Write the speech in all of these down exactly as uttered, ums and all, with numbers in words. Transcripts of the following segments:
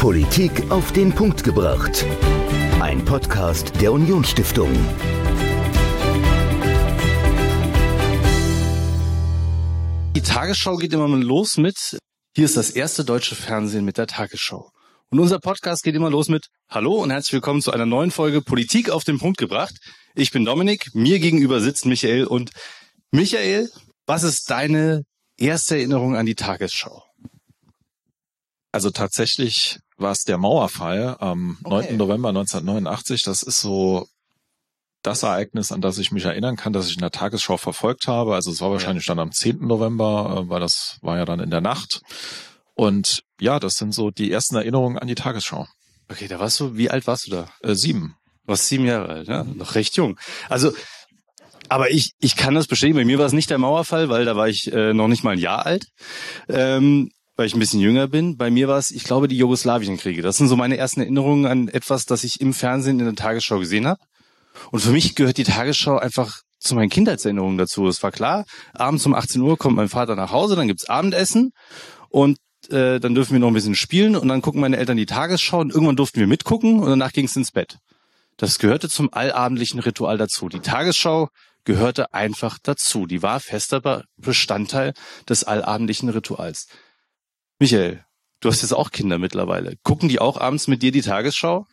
Politik auf den Punkt gebracht. Ein Podcast der Unionsstiftung. Die Tagesschau geht immer mal los mit: Hier ist das erste deutsche Fernsehen mit der Tagesschau. Und unser Podcast geht immer los mit: Hallo und herzlich willkommen zu einer neuen Folge Politik auf den Punkt gebracht. Ich bin Dominik, mir gegenüber sitzt Michael. Und Michael, was ist deine erste Erinnerung an die Tagesschau? Also tatsächlich war es der Mauerfall am okay. neunten November neunzehnhundertneunundachtzig. Das ist so das Ereignis, an das ich mich erinnern kann, dass ich in der Tagesschau verfolgt habe. Also es war wahrscheinlich ja. dann am zehnten November, weil das war ja dann in der Nacht. Und ja, das sind so die ersten Erinnerungen an die Tagesschau. Okay, da warst du, wie alt warst du da? Äh, sieben. Du warst sieben Jahre alt, ja? Noch recht jung. Also, aber ich ich kann das bestätigen. Bei mir war es nicht der Mauerfall, weil da war ich äh, noch nicht mal ein Jahr alt. Ähm, weil ich ein bisschen jünger bin. Bei mir war es, ich glaube, die Jugoslawienkriege. Das sind so meine ersten Erinnerungen an etwas, das ich im Fernsehen in der Tagesschau gesehen habe. Und für mich gehört die Tagesschau einfach zu meinen Kindheitserinnerungen dazu. Es war klar, abends um achtzehn Uhr kommt mein Vater nach Hause, dann gibt's Abendessen und äh, dann dürfen wir noch ein bisschen spielen und dann gucken meine Eltern die Tagesschau und irgendwann durften wir mitgucken und danach ging's ins Bett. Das gehörte zum allabendlichen Ritual dazu. Die Tagesschau gehörte einfach dazu. Die war fester Bestandteil des allabendlichen Rituals. Michael, du hast jetzt auch Kinder mittlerweile. Gucken die auch abends mit dir die Tagesschau?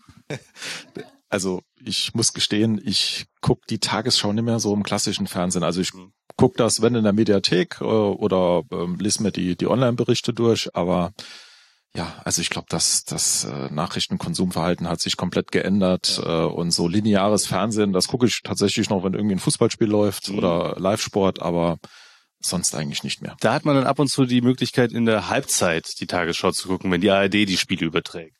Also ich muss gestehen, ich gucke die Tagesschau nicht mehr so im klassischen Fernsehen. Also ich gucke das, wenn in der Mediathek äh, oder äh, lese mir die die Online-Berichte durch. Aber ja, also ich glaube, dass das äh, Nachrichtenkonsumverhalten hat sich komplett geändert. Ja. Äh, und so lineares Fernsehen, das gucke ich tatsächlich noch, wenn irgendwie ein Fußballspiel läuft mhm. oder Live-Sport, aber sonst eigentlich nicht mehr. Da hat man dann ab und zu die Möglichkeit, in der Halbzeit die Tagesschau zu gucken, wenn die A R D die Spiele überträgt.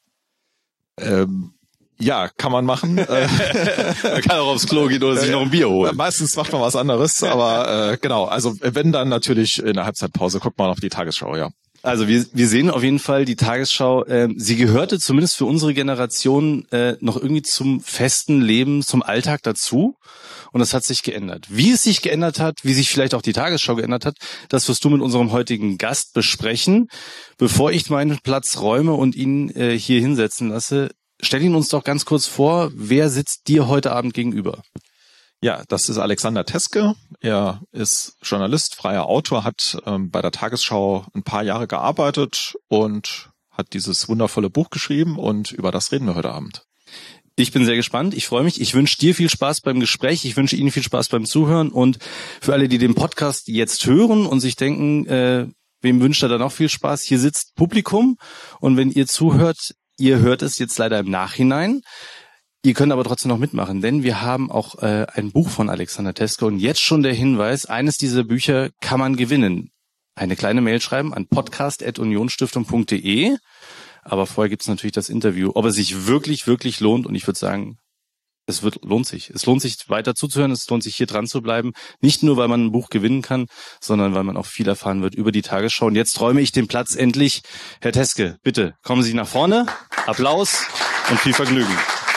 Ähm, ja, kann man machen. Man kann auch aufs Klo gehen oder sich noch ein Bier holen. Meistens macht man was anderes, aber äh, genau, also wenn dann natürlich in der Halbzeitpause guckt man auf die Tagesschau, ja. Also wir wir sehen auf jeden Fall die Tagesschau, äh, sie gehörte zumindest für unsere Generation äh, noch irgendwie zum festen Leben, zum Alltag dazu. Und das hat sich geändert. Wie es sich geändert hat, wie sich vielleicht auch die Tagesschau geändert hat, das wirst du mit unserem heutigen Gast besprechen. Bevor ich meinen Platz räume und ihn äh, hier hinsetzen lasse, stell ihn uns doch ganz kurz vor, wer sitzt dir heute Abend gegenüber? Ja, das ist Alexander Teske. Er ist Journalist, freier Autor, hat ähm, bei der Tagesschau ein paar Jahre gearbeitet und hat dieses wundervolle Buch geschrieben und über das reden wir heute Abend. Ich bin sehr gespannt. Ich freue mich. Ich wünsche dir viel Spaß beim Gespräch. Ich wünsche Ihnen viel Spaß beim Zuhören. Und für alle, die den Podcast jetzt hören und sich denken, äh, wem wünscht er da noch viel Spaß? Hier sitzt Publikum. Und wenn ihr zuhört, ihr hört es jetzt leider im Nachhinein. Ihr könnt aber trotzdem noch mitmachen, denn wir haben auch äh, ein Buch von Alexander Teske. Und jetzt schon der Hinweis, eines dieser Bücher kann man gewinnen. Eine kleine Mail schreiben an podcast at unionsstiftung punkt de. Aber vorher gibt's natürlich das Interview, ob es sich wirklich, wirklich lohnt. Und ich würde sagen, es wird lohnt sich. Es lohnt sich, weiter zuzuhören. Es lohnt sich, hier dran zu bleiben. Nicht nur, weil man ein Buch gewinnen kann, sondern weil man auch viel erfahren wird über die Tagesschau. Und jetzt räume ich den Platz endlich. Herr Teske, bitte, kommen Sie nach vorne. Applaus und viel Vergnügen.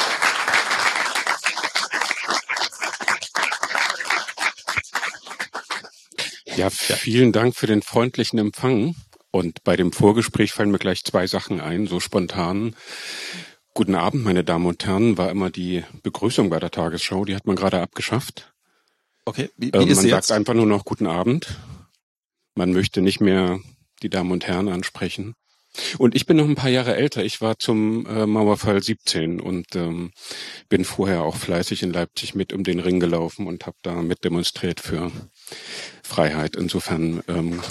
Ja, vielen Dank für den freundlichen Empfang. Und bei dem Vorgespräch fallen mir gleich zwei Sachen ein, so spontan. Guten Abend, meine Damen und Herren, war immer die Begrüßung bei der Tagesschau, die hat man gerade abgeschafft. Okay, wie, wie ähm, ist Man sie sagt jetzt? einfach nur noch Guten Abend. Man möchte nicht mehr die Damen und Herren ansprechen. Und ich bin noch ein paar Jahre älter. Ich war zum äh, Mauerfall siebzehn und ähm, bin vorher auch fleißig in Leipzig mit um den Ring gelaufen und habe da mit demonstriert für Freiheit. Insofern ähm,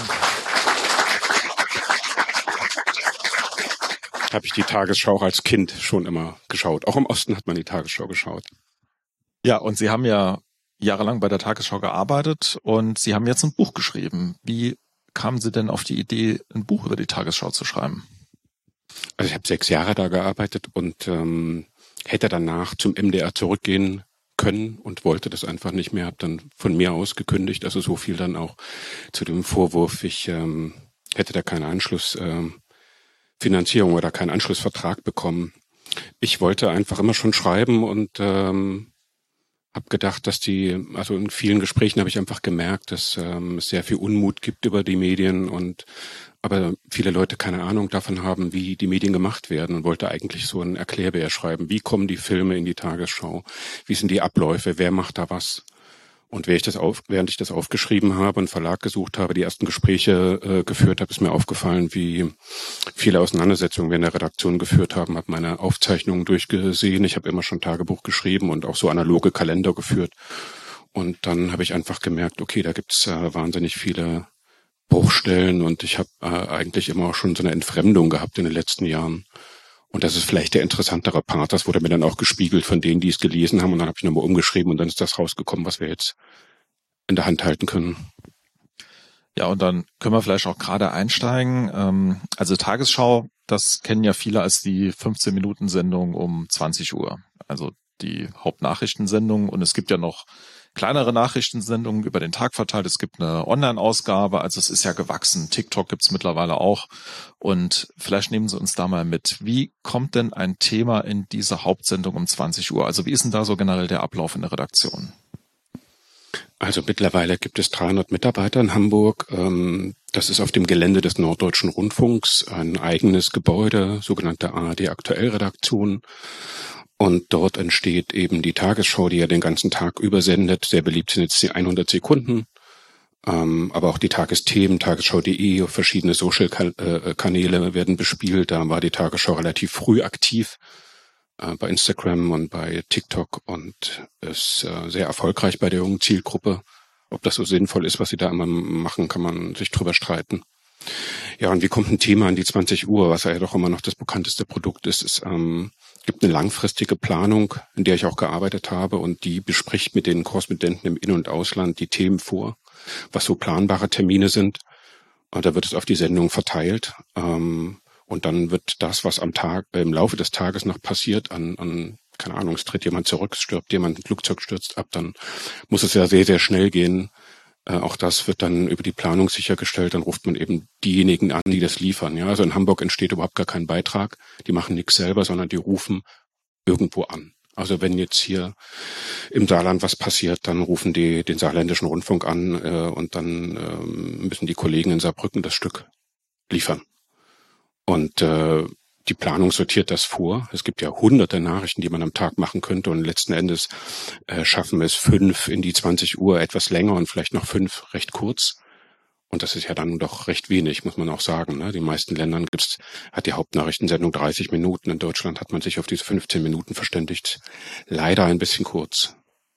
habe ich die Tagesschau auch als Kind schon immer geschaut. Auch im Osten hat man die Tagesschau geschaut. Ja, und Sie haben ja jahrelang bei der Tagesschau gearbeitet und Sie haben jetzt ein Buch geschrieben. Wie kamen Sie denn auf die Idee, ein Buch über die Tagesschau zu schreiben? Also ich habe sechs Jahre da gearbeitet und ähm, hätte danach zum M D R zurückgehen können und wollte das einfach nicht mehr. Habe dann von mir aus gekündigt. Also so viel dann auch zu dem Vorwurf, ich ähm, hätte da keine Anschlussfinanzierung ähm, oder keinen Anschlussvertrag bekommen. Ich wollte einfach immer schon schreiben und ähm, Hab gedacht, dass die, also in vielen Gesprächen habe ich einfach gemerkt, dass ähm, es sehr viel Unmut gibt über die Medien und aber viele Leute keine Ahnung davon haben, wie die Medien gemacht werden und wollte eigentlich so ein Erklärbär schreiben. Wie kommen die Filme in die Tagesschau? Wie sind die Abläufe? Wer macht da was? Und während ich das, auf, während ich das aufgeschrieben habe und Verlag gesucht habe, die ersten Gespräche äh, geführt habe, ist mir aufgefallen, wie viele Auseinandersetzungen wir in der Redaktion geführt haben, habe meine Aufzeichnungen durchgesehen. Ich habe immer schon Tagebuch geschrieben und auch so analoge Kalender geführt. Und dann habe ich einfach gemerkt, okay, da gibt's äh, wahnsinnig viele Bruchstellen und ich habe äh, eigentlich immer auch schon so eine Entfremdung gehabt in den letzten Jahren. Und das ist vielleicht der interessantere Part. Das wurde mir dann auch gespiegelt von denen, die es gelesen haben. Und dann habe ich nochmal umgeschrieben und dann ist das rausgekommen, was wir jetzt in der Hand halten können. Ja, und dann können wir vielleicht auch gerade einsteigen. Also Tagesschau, das kennen ja viele als die fünfzehn-Minuten-Sendung um zwanzig Uhr. Also die Hauptnachrichtensendung. Und es gibt ja noch kleinere Nachrichtensendungen über den Tag verteilt. Es gibt eine Online-Ausgabe, also es ist ja gewachsen. TikTok gibt es mittlerweile auch. Und vielleicht nehmen Sie uns da mal mit. Wie kommt denn ein Thema in diese Hauptsendung um zwanzig Uhr? Also wie ist denn da so generell der Ablauf in der Redaktion? Also mittlerweile gibt es dreihundert Mitarbeiter in Hamburg. Das ist auf dem Gelände des Norddeutschen Rundfunks ein eigenes Gebäude, sogenannte A R D-Aktuell-Redaktion. Und dort entsteht eben die Tagesschau, die ja den ganzen Tag übersendet. Sehr beliebt sind jetzt die hundert Sekunden, ähm, aber auch die Tagesthemen, tagesschau punkt de, verschiedene Social-Kanäle werden bespielt. Da war die Tagesschau relativ früh aktiv äh, bei Instagram und bei TikTok und ist äh, sehr erfolgreich bei der jungen Zielgruppe. Ob das so sinnvoll ist, was sie da immer machen, kann man sich drüber streiten. Ja, und wie kommt ein Thema an die zwanzig Uhr, was ja doch immer noch das bekannteste Produkt ist, ist ähm, gibt eine langfristige Planung, in der ich auch gearbeitet habe und die bespricht mit den Korrespondenten im In- und Ausland die Themen vor, was so planbare Termine sind. Und da wird es auf die Sendung verteilt ähm, und dann wird das, was am Tag, äh, im Laufe des Tages noch passiert, an, an keine Ahnung, es tritt jemand zurück, es stirbt jemand, ein Flugzeug stürzt ab, dann muss es ja sehr, sehr schnell gehen. Äh, auch das wird dann über die Planung sichergestellt. Dann ruft man eben diejenigen an, die das liefern. Ja, also in Hamburg entsteht überhaupt gar kein Beitrag. Die machen nichts selber, sondern die rufen irgendwo an. Also wenn jetzt hier im Saarland was passiert, dann rufen die den Saarländischen Rundfunk an äh, und dann äh, müssen die Kollegen in Saarbrücken das Stück liefern. Und äh, die Planung sortiert das vor. Es gibt ja hunderte Nachrichten, die man am Tag machen könnte und letzten Endes äh, schaffen wir es fünf in die zwanzig Uhr, etwas länger und vielleicht noch fünf recht kurz. Und das ist ja dann doch recht wenig, muss man auch sagen. Ne? Die meisten Ländern gibt's, hat die Hauptnachrichtensendung dreißig Minuten. In Deutschland hat man sich auf diese fünfzehn Minuten verständigt. Leider ein bisschen kurz.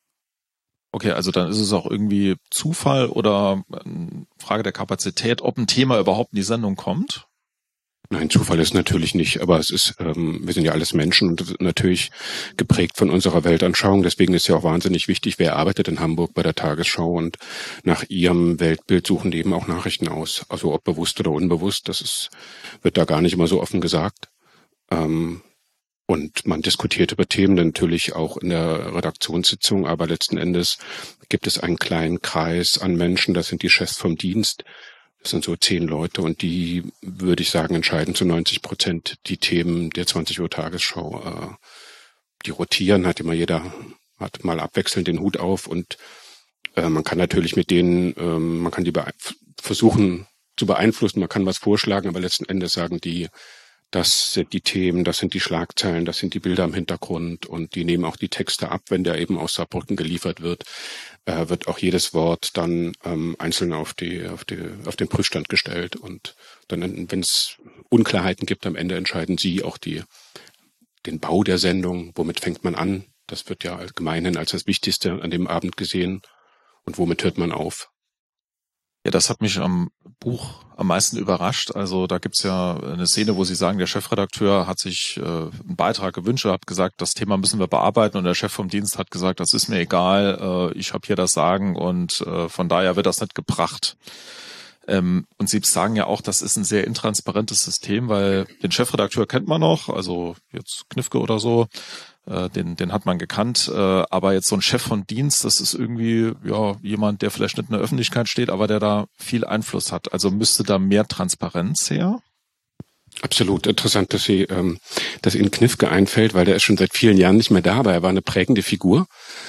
Okay, also dann ist es auch irgendwie Zufall oder eine Frage der Kapazität, ob ein Thema überhaupt in die Sendung kommt? Nein, Zufall ist natürlich nicht, aber es ist, ähm, wir sind ja alles Menschen und natürlich geprägt von unserer Weltanschauung. Deswegen ist ja auch wahnsinnig wichtig, wer arbeitet in Hamburg bei der Tagesschau und nach ihrem Weltbild suchen die eben auch Nachrichten aus. Also ob bewusst oder unbewusst, das ist, wird da gar nicht immer so offen gesagt. Ähm, und man diskutiert über Themen natürlich auch in der Redaktionssitzung, aber letzten Endes gibt es einen kleinen Kreis an Menschen, das sind die Chefs vom Dienst. Das sind so zehn Leute und die, würde ich sagen, entscheiden zu neunzig Prozent die Themen der zwanzig Uhr Tagesschau. Äh, die rotieren, hat immer jeder, hat mal abwechselnd den Hut auf und äh, man kann natürlich mit denen, äh, man kann die versuchen zu beeinflussen, man kann was vorschlagen, aber letzten Endes sagen die, das sind die Themen, das sind die Schlagzeilen, das sind die Bilder im Hintergrund und die nehmen auch die Texte ab, wenn der eben aus Saarbrücken geliefert wird, äh, wird auch jedes Wort dann ähm, einzeln auf die auf die auf den Prüfstand gestellt und dann, wenn es Unklarheiten gibt, am Ende entscheiden sie auch die den Bau der Sendung, womit fängt man an, das wird ja allgemeinhin als das Wichtigste an dem Abend gesehen und womit hört man auf. Ja, das hat mich am Buch am meisten überrascht. Also da gibt's ja eine Szene, wo Sie sagen, der Chefredakteur hat sich äh, einen Beitrag gewünscht, hat gesagt, das Thema müssen wir bearbeiten und der Chef vom Dienst hat gesagt, das ist mir egal, äh, ich habe hier das Sagen und äh, von daher wird das nicht gebracht. Ähm, und Sie sagen ja auch, das ist ein sehr intransparentes System, weil den Chefredakteur kennt man noch, also jetzt Knifke oder so, äh, den, den hat man gekannt, äh, aber jetzt so ein Chef von Dienst, das ist irgendwie ja jemand, der vielleicht nicht in der Öffentlichkeit steht, aber der da viel Einfluss hat. Also müsste da mehr Transparenz her? Absolut interessant, dass Sie, ähm, dass Ihnen Knifke einfällt, weil der ist schon seit vielen Jahren nicht mehr da, aber er war eine prägende Figur.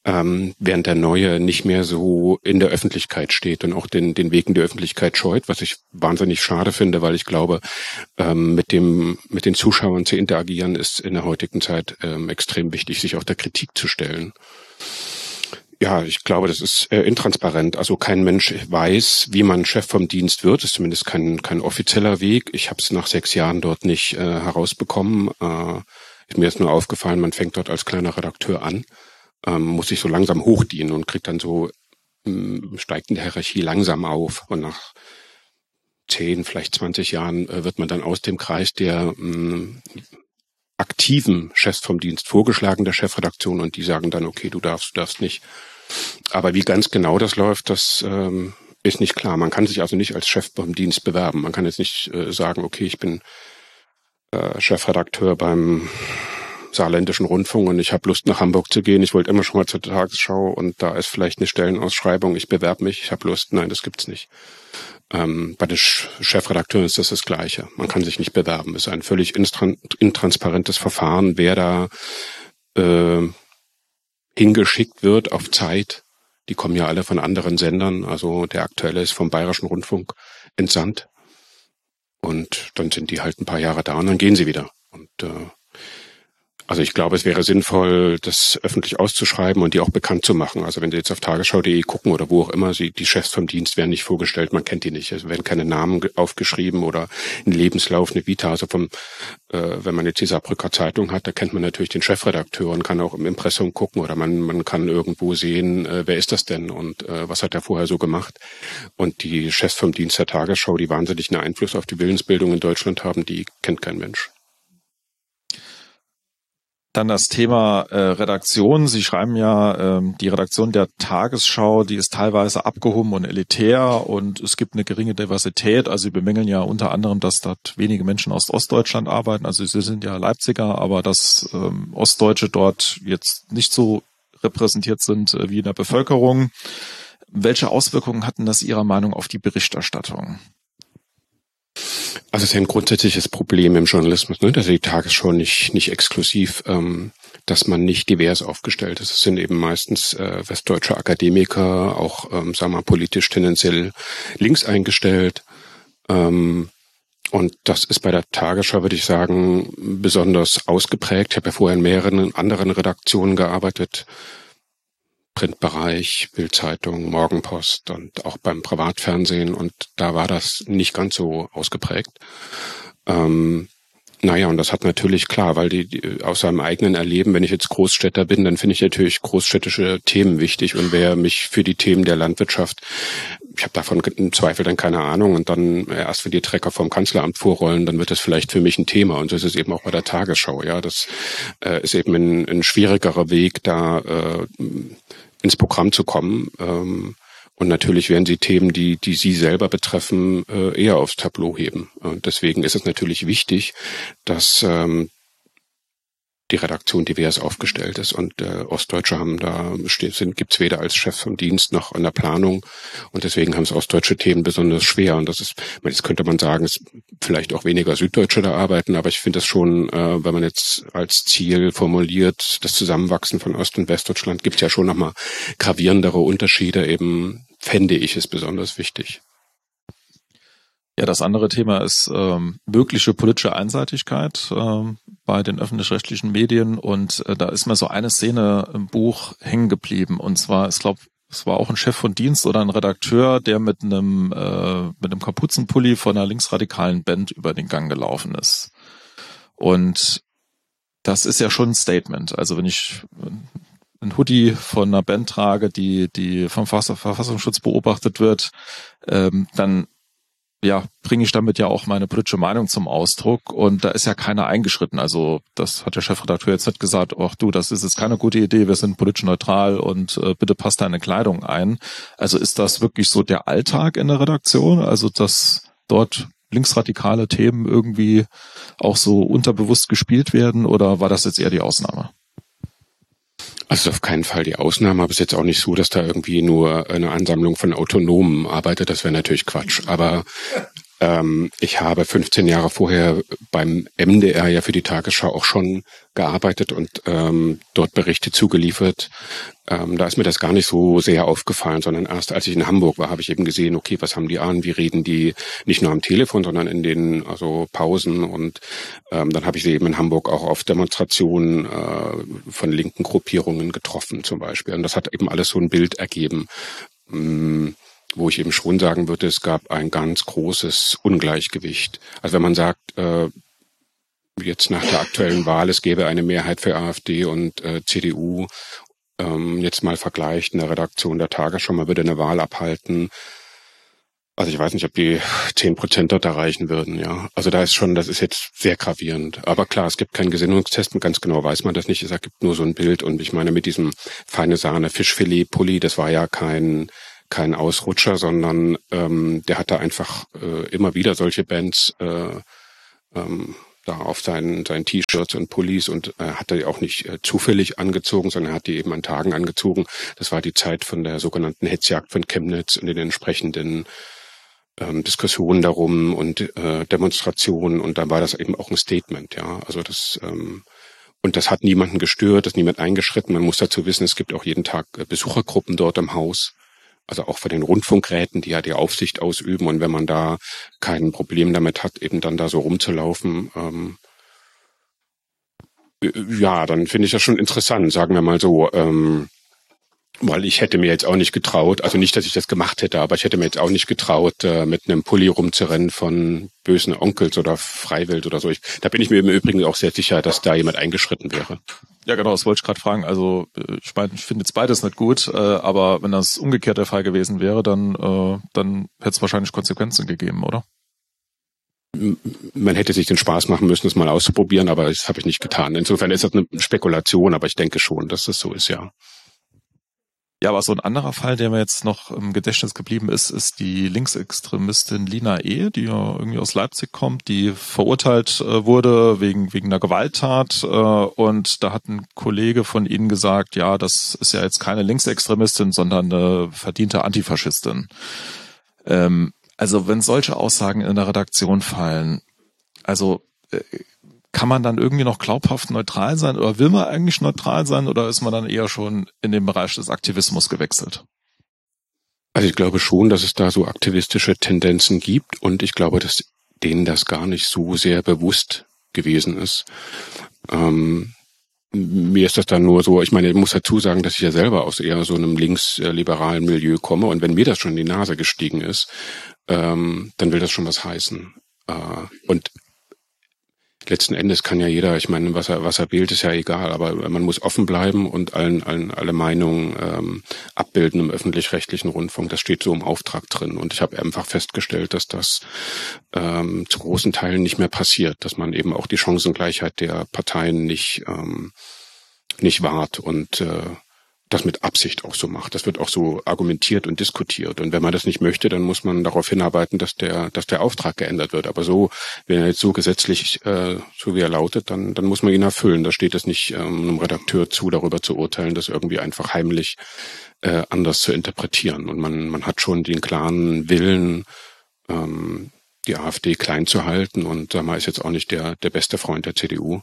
ähm, während der Neue nicht mehr so in der Öffentlichkeit steht und auch den, den Weg in die Öffentlichkeit scheut, was ich wahnsinnig schade finde, weil ich glaube, ähm, mit dem, mit den Zuschauern zu interagieren ist in der heutigen Zeit ähm, extrem wichtig, sich auch der Kritik zu stellen. Ja, ich glaube, das ist äh, intransparent. Also kein Mensch weiß, wie man Chef vom Dienst wird. Das ist zumindest kein, kein offizieller Weg. Ich habe es nach sechs Jahren dort nicht äh, herausbekommen. Äh, mir ist nur aufgefallen, man fängt dort als kleiner Redakteur an, ähm, muss sich so langsam hochdienen und kriegt dann so, ähm, steigt in der Hierarchie langsam auf. Und nach zehn, vielleicht zwanzig Jahren äh, wird man dann aus dem Kreis der ähm, aktiven Chefs vom Dienst vorgeschlagen, der Chefredaktion, und die sagen dann, okay, du darfst, du darfst nicht. Aber wie ganz genau das läuft, das ähm, ist nicht klar. Man kann sich also nicht als Chef vom Dienst bewerben. Man kann jetzt nicht äh, sagen, okay, ich bin äh, Chefredakteur beim Saarländischen Rundfunk und ich habe Lust, nach Hamburg zu gehen. Ich wollte immer schon mal zur Tagesschau und da ist vielleicht eine Stellenausschreibung. Ich bewerbe mich, ich habe Lust. Nein, das gibt's nicht. Ähm, bei den Chefredakteuren ist das das Gleiche. Man kann sich nicht bewerben. Es ist ein völlig intransparentes Verfahren, wer da äh, hingeschickt wird auf Zeit. Die kommen ja alle von anderen Sendern. Also der aktuelle ist vom Bayerischen Rundfunk entsandt. Und dann sind die halt ein paar Jahre da und dann gehen sie wieder. Und äh, also ich glaube, es wäre sinnvoll, das öffentlich auszuschreiben und die auch bekannt zu machen. Also wenn Sie jetzt auf tagesschau punkt de gucken oder wo auch immer, Sie, die Chefs vom Dienst werden nicht vorgestellt, man kennt die nicht. Es werden keine Namen aufgeschrieben oder ein Lebenslauf, eine Vita. Also vom, äh, wenn man jetzt die Saarbrücker Zeitung hat, da kennt man natürlich den Chefredakteur und kann auch im Impressum gucken oder man, man kann irgendwo sehen, äh, wer ist das denn und äh, was hat er vorher so gemacht. Und die Chefs vom Dienst der Tagesschau, die wahnsinnig einen Einfluss auf die Willensbildung in Deutschland haben, die kennt kein Mensch. Dann das Thema äh, Redaktion. Sie schreiben ja, ähm, die Redaktion der Tagesschau, die ist teilweise abgehoben und elitär und es gibt eine geringe Diversität. Also Sie bemängeln ja unter anderem, dass dort wenige Menschen aus Ostdeutschland arbeiten. Also Sie sind ja Leipziger, aber dass ähm, Ostdeutsche dort jetzt nicht so repräsentiert sind äh, wie in der Bevölkerung. Welche Auswirkungen hatten das Ihrer Meinung auf die Berichterstattung? Also es ist ja ein grundsätzliches Problem im Journalismus, ne, dass die Tagesschau nicht nicht exklusiv, ähm, dass man nicht divers aufgestellt ist. Es sind eben meistens äh, westdeutsche Akademiker, auch ähm, sagen wir mal politisch tendenziell links eingestellt. Ähm, und das ist bei der Tagesschau, würde ich sagen, besonders ausgeprägt. Ich habe ja vorher in mehreren anderen Redaktionen gearbeitet. Printbereich, Bild-Zeitung, Morgenpost und auch beim Privatfernsehen, und da war das nicht ganz so ausgeprägt. Ähm, naja, und das hat natürlich, klar, weil die, die aus seinem eigenen Erleben, wenn ich jetzt Großstädter bin, dann finde ich natürlich großstädtische Themen wichtig, und wer mich für die Themen der Landwirtschaft, ich habe davon im Zweifel dann keine Ahnung, und dann erst wenn die Trecker vom Kanzleramt vorrollen, dann wird das vielleicht für mich ein Thema, und so ist es eben auch bei der Tagesschau. Ja, das äh, ist eben ein, ein schwierigerer Weg, da äh, ins Programm zu kommen. Ähm, und natürlich werden sie Themen, die die sie selber betreffen, äh, eher aufs Tableau heben. Und deswegen ist es natürlich wichtig, dass ähm, die Redaktion divers aufgestellt ist. Und äh, Ostdeutsche haben da sind gibt's weder als Chef vom Dienst noch in der Planung. Und deswegen haben es ostdeutsche Themen besonders schwer. Und das ist, jetzt könnte man sagen, es vielleicht auch weniger Süddeutsche da arbeiten, aber ich finde das schon, äh, wenn man jetzt als Ziel formuliert, das Zusammenwachsen von Ost- und Westdeutschland, gibt es ja schon nochmal gravierendere Unterschiede. Eben fände ich es besonders wichtig. Ja, das andere Thema ist ähm, mögliche politische Einseitigkeit ähm, bei den öffentlich-rechtlichen Medien, und äh, da ist mir so eine Szene im Buch hängen geblieben, und zwar, ich glaube, es war auch ein Chef von Dienst oder ein Redakteur, der mit einem äh, mit einem Kapuzenpulli von einer linksradikalen Band über den Gang gelaufen ist. Und das ist ja schon ein Statement. Also wenn ich ein Hoodie von einer Band trage, die die vom Verfassungsschutz beobachtet wird, ähm, dann ja, bringe ich damit ja auch meine politische Meinung zum Ausdruck, und da ist ja keiner eingeschritten. Also das hat der Chefredakteur jetzt nicht gesagt, ach du, das ist jetzt keine gute Idee, wir sind politisch neutral und äh, bitte passt deine Kleidung ein. Also ist das wirklich so der Alltag in der Redaktion? Also dass dort linksradikale Themen irgendwie auch so unterbewusst gespielt werden, oder war das jetzt eher die Ausnahme? Also auf keinen Fall die Ausnahme, aber es ist jetzt auch nicht so, dass da irgendwie nur eine Ansammlung von Autonomen arbeitet. Das wäre natürlich Quatsch. Aber Ähm, ich habe fünfzehn Jahre vorher beim M D R ja für die Tagesschau auch schon gearbeitet und ähm, dort Berichte zugeliefert. Ähm, da ist mir das gar nicht so sehr aufgefallen, sondern erst als ich in Hamburg war, habe ich eben gesehen, okay, was haben die an, wie reden die nicht nur am Telefon, sondern in den also Pausen. Und ähm, dann habe ich sie eben in Hamburg auch auf Demonstrationen äh, von linken Gruppierungen getroffen zum Beispiel. Und das hat eben alles so ein Bild ergeben, mh, wo ich eben schon sagen würde, es gab ein ganz großes Ungleichgewicht. Also wenn man sagt, äh, jetzt nach der aktuellen Wahl, es gäbe eine Mehrheit für AfD und äh, C D U, ähm, jetzt mal vergleicht in der Redaktion der Tagesschau, man würde eine Wahl abhalten. Also ich weiß nicht, ob die zehn Prozent dort erreichen würden, ja. Also da ist schon, das ist jetzt sehr gravierend. Aber klar, es gibt keinen Gesinnungstest, und ganz genau weiß man das nicht. Es gibt nur so ein Bild. Und ich meine, mit diesem feine Sahne Fischfilet-Pulli, das war ja kein kein Ausrutscher, sondern ähm, der hatte einfach äh, immer wieder solche Bands äh, ähm, da auf seinen, seinen T-Shirts und Pullis und äh, hat er auch nicht äh, zufällig angezogen, sondern er hat die eben an Tagen angezogen. Das war die Zeit von der sogenannten Hetzjagd von Chemnitz und den entsprechenden ähm, Diskussionen darum und äh, Demonstrationen, und dann war das eben auch ein Statement, ja. Also das ähm, und das hat niemanden gestört, das ist niemand eingeschritten. Man muss dazu wissen, es gibt auch jeden Tag äh, Besuchergruppen dort im Haus. Also auch von den Rundfunkräten, die ja die Aufsicht ausüben. Und wenn man da kein Problem damit hat, eben dann da so rumzulaufen, ähm, ja, dann finde ich das schon interessant, sagen wir mal so. Ähm, weil ich hätte mir jetzt auch nicht getraut, also nicht, dass ich das gemacht hätte, aber ich hätte mir jetzt auch nicht getraut, äh, mit einem Pulli rumzurennen von bösen Onkels oder Freiwild oder so. Ich, da bin ich mir im Übrigen auch sehr sicher, dass da jemand eingeschritten wäre. Ja, genau, das wollte ich gerade fragen. Also ich meine, ich finde jetzt beides nicht gut, äh, aber wenn das umgekehrt der Fall gewesen wäre, dann, äh, dann hätte es wahrscheinlich Konsequenzen gegeben, oder? Man hätte sich den Spaß machen müssen, es mal auszuprobieren, aber das habe ich nicht getan. Insofern ist das eine Spekulation, aber ich denke schon, dass das so ist, ja. Ja, aber so ein anderer Fall, der mir jetzt noch im Gedächtnis geblieben ist, ist die Linksextremistin Lina E., die ja irgendwie aus Leipzig kommt, die verurteilt äh, wurde wegen wegen einer Gewalttat. Äh, und da hat ein Kollege von Ihnen gesagt, ja, das ist ja jetzt keine Linksextremistin, sondern eine verdiente Antifaschistin. Ähm, also wenn solche Aussagen in der Redaktion fallen, also äh, kann man dann irgendwie noch glaubhaft neutral sein oder will man eigentlich neutral sein oder ist man dann eher schon in den Bereich des Aktivismus gewechselt? Also ich glaube schon, dass es da so aktivistische Tendenzen gibt und ich glaube, dass denen das gar nicht so sehr bewusst gewesen ist. Ähm, mir ist das dann nur so, ich meine, ich muss dazu sagen, dass ich ja selber aus eher so einem linksliberalen Milieu komme und wenn mir das schon in die Nase gestiegen ist, ähm, dann will das schon was heißen. Äh, und letzten Endes kann ja jeder, ich meine, was er was er wählt, ist ja egal, aber man muss offen bleiben und allen allen alle Meinungen ähm, abbilden im öffentlich-rechtlichen Rundfunk. Das steht so im Auftrag drin. Und ich habe einfach festgestellt, dass das ähm, zu großen Teilen nicht mehr passiert, dass man eben auch die Chancengleichheit der Parteien nicht ähm, nicht wahrt und äh, das mit Absicht auch so macht. Das wird auch so argumentiert und diskutiert. Und wenn man das nicht möchte, dann muss man darauf hinarbeiten, dass der, dass der Auftrag geändert wird. Aber so, wenn er jetzt so gesetzlich, äh, so wie er lautet, dann, dann muss man ihn erfüllen. Da steht es nicht ähm, einem Redakteur zu, darüber zu urteilen, das irgendwie einfach heimlich äh, anders zu interpretieren. Und man, man hat schon den klaren Willen, ähm, die AfD klein zu halten. Und sag mal, ist jetzt auch nicht der, der beste Freund der C D U.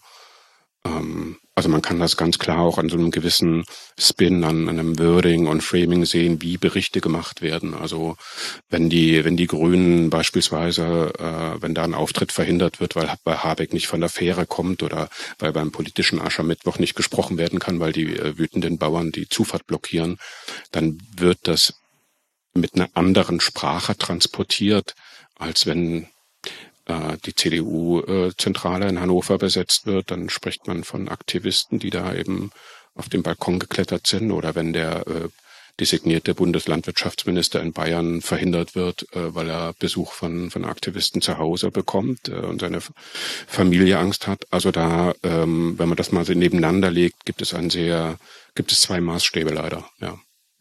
Also man kann das ganz klar auch an so einem gewissen Spin, an einem Wording und Framing sehen, wie Berichte gemacht werden. Also wenn die wenn die Grünen beispielsweise, äh, wenn da ein Auftritt verhindert wird, weil bei Habeck nicht von der Fähre kommt oder weil beim politischen Aschermittwoch nicht gesprochen werden kann, weil die äh, wütenden Bauern die Zufahrt blockieren, dann wird das mit einer anderen Sprache transportiert, als wenn die C D U-Zentrale in Hannover besetzt wird, dann spricht man von Aktivisten, die da eben auf den Balkon geklettert sind. Oder wenn der äh, designierte Bundeslandwirtschaftsminister in Bayern verhindert wird, äh, weil er Besuch von von Aktivisten zu Hause bekommt äh, und seine Familie Angst hat. Also da, ähm, wenn man das mal so nebeneinander legt, gibt es ein sehr, gibt es zwei Maßstäbe leider, ja.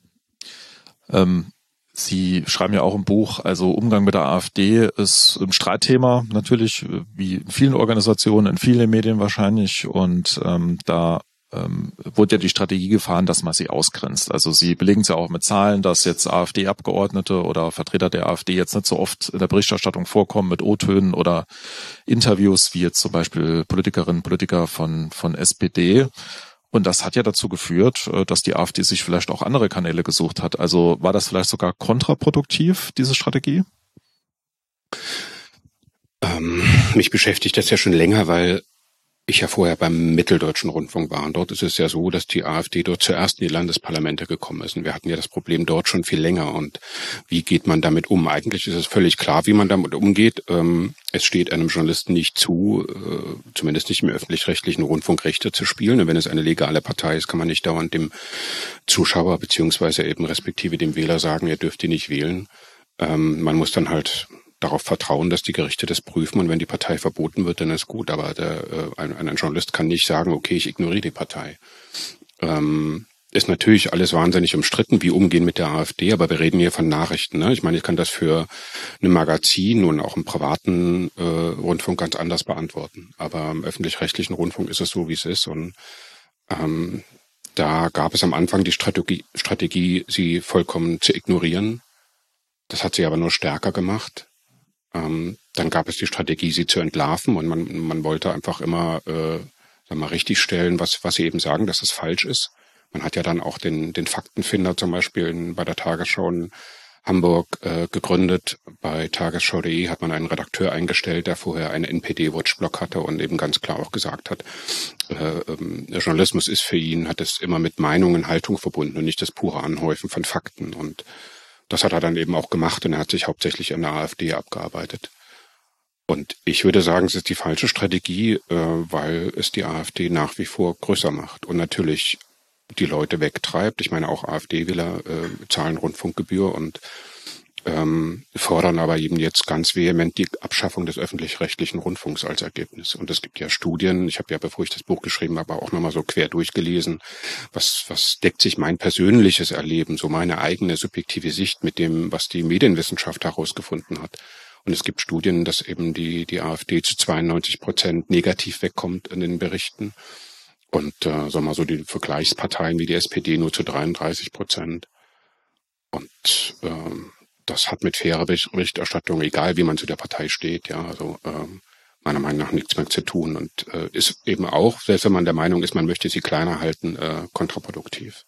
Ähm. Sie schreiben ja auch im Buch, also Umgang mit der AfD ist ein Streitthema, natürlich, wie in vielen Organisationen, in vielen Medien wahrscheinlich. Und ähm, da ähm, wurde ja die Strategie gefahren, dass man sie ausgrenzt. Also sie belegen es ja auch mit Zahlen, dass jetzt AfD-Abgeordnete oder Vertreter der AfD jetzt nicht so oft in der Berichterstattung vorkommen mit O-Tönen oder Interviews, wie jetzt zum Beispiel Politikerinnen und Politiker von, von S P D. Und das hat ja dazu geführt, dass die AfD sich vielleicht auch andere Kanäle gesucht hat. Also war das vielleicht sogar kontraproduktiv, diese Strategie? Ähm, mich beschäftigt das ja schon länger, weil ich ja vorher beim Mitteldeutschen Rundfunk war. Und dort ist es ja so, dass die AfD dort zuerst in die Landesparlamente gekommen ist. Und wir hatten ja das Problem dort schon viel länger. Und wie geht man damit um? Eigentlich ist es völlig klar, wie man damit umgeht. Ähm, es steht einem Journalisten nicht zu, äh, zumindest nicht im öffentlich-rechtlichen Rundfunk, Rechte zu spielen. Und wenn es eine legale Partei ist, kann man nicht dauernd dem Zuschauer beziehungsweise eben respektive dem Wähler sagen, ihr dürft die nicht wählen. Ähm, man muss dann halt darauf vertrauen, dass die Gerichte das prüfen, und wenn die Partei verboten wird, dann ist gut. Aber der, äh, ein, ein Journalist kann nicht sagen, okay, ich ignoriere die Partei. Ähm, ist natürlich alles wahnsinnig umstritten, wie umgehen mit der AfD, aber wir reden hier von Nachrichten. Ne? Ich meine, ich kann das für ein Magazin und auch im privaten äh, Rundfunk ganz anders beantworten. Aber im öffentlich-rechtlichen Rundfunk ist es so, wie es ist. Und ähm, da gab es am Anfang die Strategie, Strategie, sie vollkommen zu ignorieren. Das hat sie aber nur stärker gemacht. Ähm, dann gab es die Strategie, sie zu entlarven, und man, man wollte einfach immer, äh, sag mal, richtig stellen, was, was sie eben sagen, dass es falsch ist. Man hat ja dann auch den, den Faktenfinder zum Beispiel in, bei der Tagesschau in Hamburg äh, gegründet. Bei tagesschau punkt de hat man einen Redakteur eingestellt, der vorher einen N P D-Watchblog hatte und eben ganz klar auch gesagt hat, äh, ähm, der Journalismus ist für ihn, hat es immer mit Meinung und Haltung verbunden und nicht das pure Anhäufen von Fakten. Und das hat er dann eben auch gemacht, und er hat sich hauptsächlich an der AfD abgearbeitet. Und ich würde sagen, es ist die falsche Strategie, äh, weil es die AfD nach wie vor größer macht und natürlich die Leute wegtreibt. Ich meine, auch AfD-Wähler äh, zahlen Rundfunkgebühr und ähm, fordern aber eben jetzt ganz vehement die Abschaffung des öffentlich-rechtlichen Rundfunks als Ergebnis. Und es gibt ja Studien, ich habe ja, bevor ich das Buch geschrieben habe, auch nochmal so quer durchgelesen, was, was deckt sich mein persönliches Erleben, so meine eigene subjektive Sicht mit dem, was die Medienwissenschaft herausgefunden hat. Und es gibt Studien, dass eben die, die AfD zu zweiundneunzig Prozent negativ wegkommt in den Berichten. Und äh, sagen wir mal so, die Vergleichsparteien wie die S P D nur zu dreiunddreißig Prozent. Und ähm, das hat mit fairer Berichterstattung, egal wie man zu der Partei steht, ja, also ähm, meiner Meinung nach nichts mehr zu tun, und äh, ist eben auch, selbst wenn man der Meinung ist, man möchte sie kleiner halten, äh, kontraproduktiv.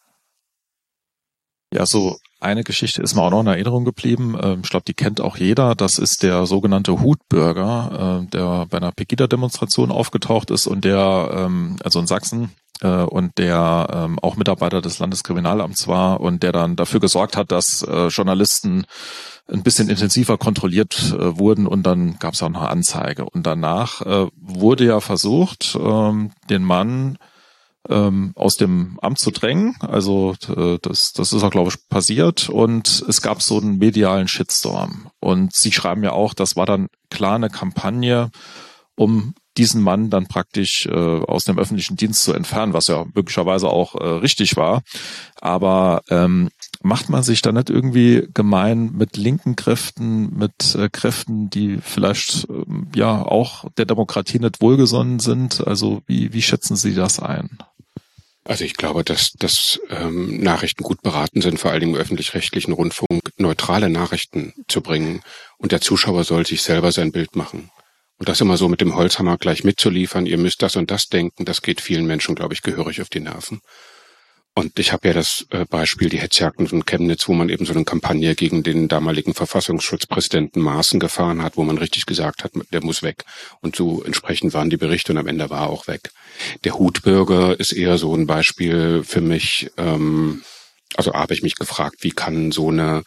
Ja, so eine Geschichte ist mir auch noch in Erinnerung geblieben. Ich glaube, die kennt auch jeder. Das ist der sogenannte Hutbürger, der bei einer Pegida-Demonstration aufgetaucht ist und der, also in Sachsen, und der auch Mitarbeiter des Landeskriminalamts war und der dann dafür gesorgt hat, dass Journalisten ein bisschen intensiver kontrolliert wurden, und dann gab es auch eine Anzeige. Und danach wurde ja versucht, den Mann Ähm, aus dem Amt zu drängen. Also äh, das, das ist auch, glaube ich, passiert, und es gab so einen medialen Shitstorm. Und Sie schreiben ja auch, das war dann klar eine Kampagne, um diesen Mann dann praktisch äh, aus dem öffentlichen Dienst zu entfernen, was ja möglicherweise auch äh, richtig war. Aber ähm, macht man sich da nicht irgendwie gemein mit linken Kräften, mit äh, Kräften, die vielleicht äh, ja auch der Demokratie nicht wohlgesonnen sind? Also wie, wie schätzen Sie das ein? Also ich glaube, dass, dass ähm, Nachrichten gut beraten sind, vor allem im öffentlich-rechtlichen Rundfunk, neutrale Nachrichten zu bringen. Und der Zuschauer soll sich selber sein Bild machen. Und das immer so mit dem Holzhammer gleich mitzuliefern, ihr müsst das und das denken, das geht vielen Menschen, glaube ich, gehörig auf die Nerven. Und ich habe ja das äh, Beispiel, die Hetzjagden von Chemnitz, wo man eben so eine Kampagne gegen den damaligen Verfassungsschutzpräsidenten Maaßen gefahren hat, wo man richtig gesagt hat, der muss weg. Und so entsprechend waren die Berichte, und am Ende war er auch weg. Der Hutbürger ist eher so ein Beispiel für mich. Ähm, also habe ich mich gefragt, wie kann so eine